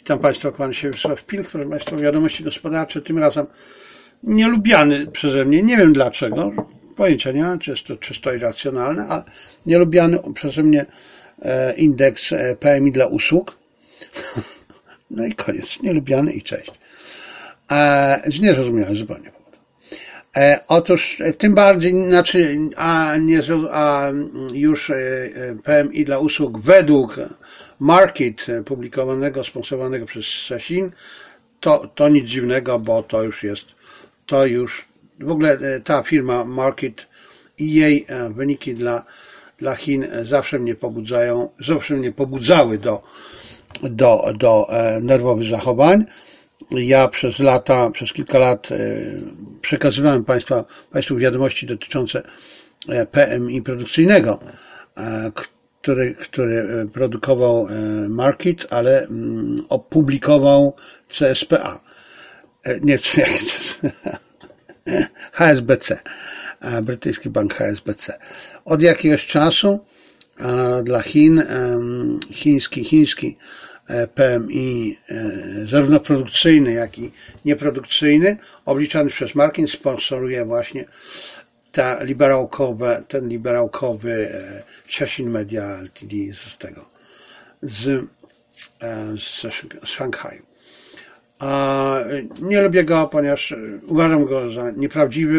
Witam Państwa, kłaniam się Wiesław Pilch, proszę Państwa, wiadomości gospodarcze, tym razem nielubiany przeze mnie, nie wiem dlaczego, pojęcia nie mam, czy jest to czysto irracjonalne, ale nielubiany przeze mnie indeks PMI dla usług. No i koniec, nielubiany i cześć. Z niezrozumiałych zupełnie powodów. Otóż tym bardziej, już PMI dla usług według Markit publikowanego, sponsorowanego przez Sasin, to nic dziwnego, bo to już w ogóle ta firma Markit i jej wyniki dla Chin zawsze mnie pobudzały do nerwowych zachowań. Ja przez kilka lat przekazywałem Państwu wiadomości dotyczące PMI produkcyjnego, który produkował Markit, ale opublikował CSPA. Nie, HSBC, brytyjski bank HSBC. Od jakiegoś czasu dla Chin chiński PMI, zarówno produkcyjny, jak i nieprodukcyjny, obliczany przez Markit, sponsoruje właśnie ten liberałkowy Sasin Media Ltd. z Szanghaju. Nie lubię go, ponieważ uważam go za nieprawdziwy,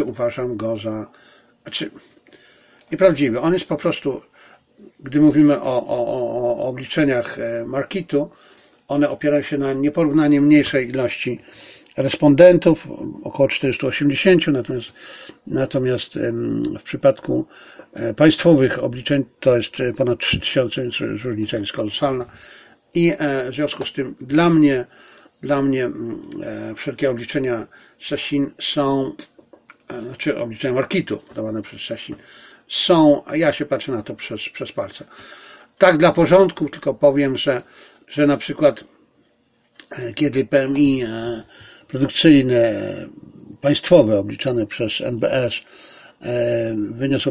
nieprawdziwy. On jest po prostu, gdy mówimy o obliczeniach Markitu, one opierają się na nieporównanie mniejszej ilości respondentów, około 480, natomiast w przypadku państwowych obliczeń to jest ponad 3000, więc różnica jest kolosalna. I w związku z tym dla mnie wszelkie obliczenia Sasin obliczenia Markitu dawane przez Sasin ja się patrzę na to przez palce. Tak dla porządku tylko powiem, że na przykład kiedy PMI produkcyjne, państwowe, obliczane przez NBS wyniosło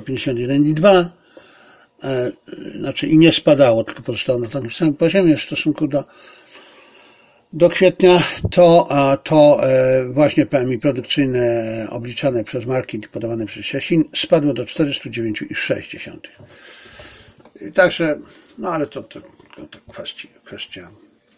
51,2, i nie spadało, tylko pozostało na takim samym poziomie w stosunku do kwietnia, to właśnie PMI produkcyjne obliczane przez Markit i podawane przez Sasin spadło do 409,6. Także, ale to kwestia.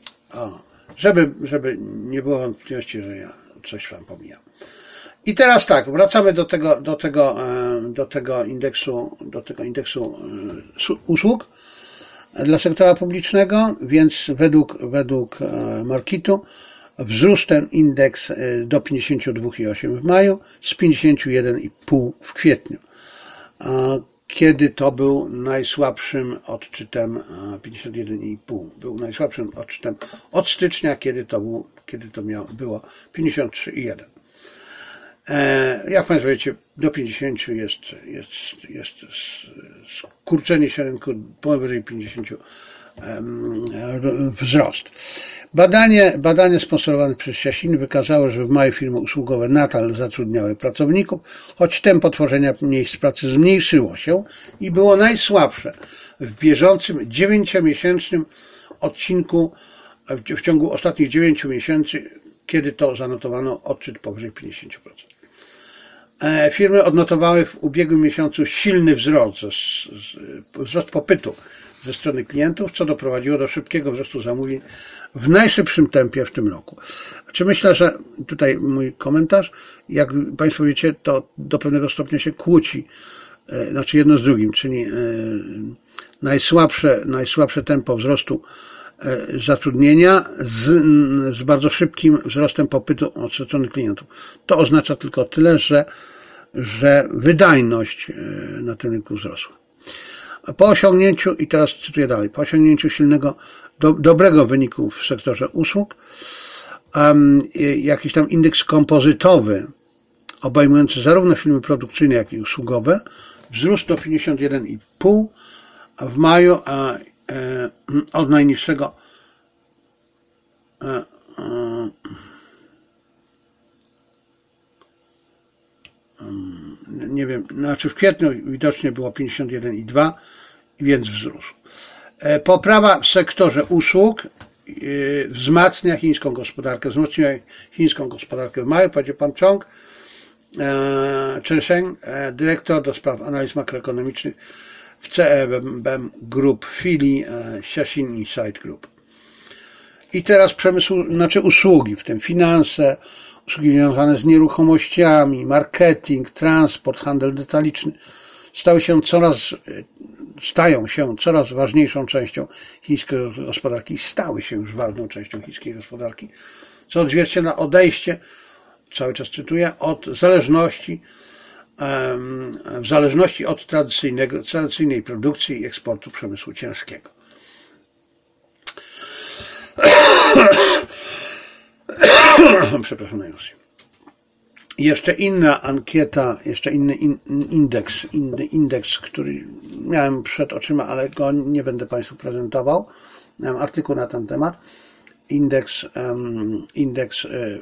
Żeby nie było wątpliwości, że ja coś wam pomijam. I teraz tak, wracamy do tego indeksu usług dla sektora publicznego, więc według Markitu wzrósł ten indeks do 52,8 w maju, z 51,5 w kwietniu, kiedy to był najsłabszym odczytem 51,5. Był najsłabszym odczytem od stycznia, kiedy to było 53,1. Jak Państwo wiecie, do 50 jest skurczenie się rynku, powyżej 50 wzrost. Badanie sponsorowane przez Sasin wykazało, że w maju firmy usługowe nadal zatrudniały pracowników, choć tempo tworzenia miejsc pracy zmniejszyło się i było najsłabsze w bieżącym 9-miesięcznym odcinku w ciągu ostatnich 9 miesięcy, kiedy to zanotowano odczyt powyżej 50%. Firmy odnotowały w ubiegłym miesiącu silny wzrost popytu ze strony klientów, co doprowadziło do szybkiego wzrostu zamówień w najszybszym tempie w tym roku. Myślę, że tutaj mój komentarz, jak Państwo wiecie, to do pewnego stopnia się kłóci, jedno z drugim, czyli najsłabsze tempo wzrostu zatrudnienia z bardzo szybkim wzrostem popytu od strony klientów. To oznacza tylko tyle, że wydajność na tym rynku wzrosła. Po osiągnięciu, i teraz cytuję dalej, po osiągnięciu silnego, dobrego wyniku w sektorze usług, jakiś tam indeks kompozytowy obejmujący zarówno firmy produkcyjne, jak i usługowe wzrósł do 51,5 w maju, od najniższego nie wiem, w kwietniu widocznie było 51,2, więc wzrósł. Poprawa w sektorze usług wzmacnia chińską gospodarkę, wzmocniła chińską gospodarkę w maju, powiedział pan Chong, Chen Sheng, dyrektor do spraw analiz makroekonomicznych w CEBM Group, filii Xiaxin Insight Group. I teraz usługi, w tym finanse, usługi związane z nieruchomościami, marketing, transport, handel detaliczny, stają się coraz ważniejszą częścią chińskiej gospodarki, stały się już ważną częścią chińskiej gospodarki, co odzwierciedla odejście, cały czas cytuję, w zależności od tradycyjnej produkcji i eksportu przemysłu ciężkiego. Przepraszam najmocniej. Jeszcze inna ankieta, jeszcze inny indeks, który miałem przed oczyma, ale go nie będę Państwu prezentował. Miałem artykuł na ten temat. Indeks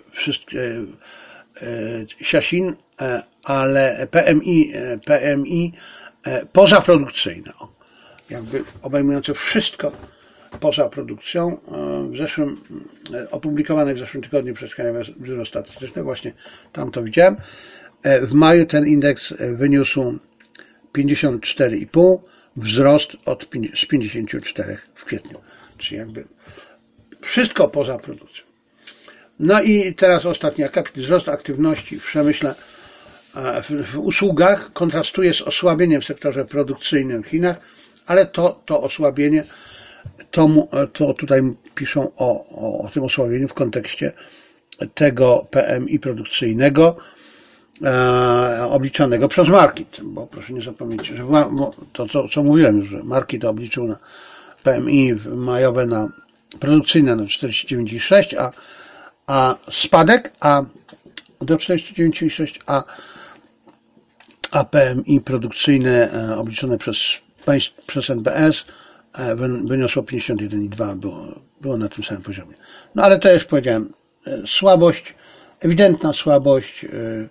Xiaxin, ale PMI pozaprodukcyjne, jakby obejmujące wszystko poza produkcją, opublikowane w zeszłym tygodniu przez Krajowe Biuro Statystyczne, właśnie tam to widziałem. W maju ten indeks wyniósł 54,5, wzrost z 54 w kwietniu, czyli jakby wszystko poza produkcją. No i teraz ostatni akapit, wzrost aktywności w przemyśle, w usługach kontrastuje z osłabieniem w sektorze produkcyjnym w Chinach, ale to osłabienie, to tutaj piszą o tym osłabieniu w kontekście tego PMI produkcyjnego obliczanego przez Markit, bo proszę nie zapomnieć, że to co mówiłem już, że Markit obliczył na PMI majowe produkcyjne na 49,6, a spadek do 49,6, a PMI produkcyjne obliczone przez NBS wyniosło 51,2, było na tym samym poziomie. No ale to już powiedziałem, ewidentna słabość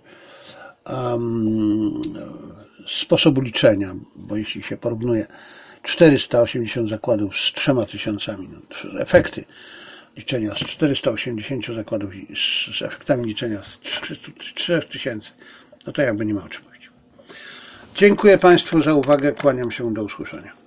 sposobu liczenia, bo jeśli się porównuje 480 zakładów z 3000, efekty liczenia z 480 zakładów z efektami liczenia z 3000, no to jakby nie ma o czym mówić. Dziękuję Państwu za uwagę, kłaniam się, do usłyszenia.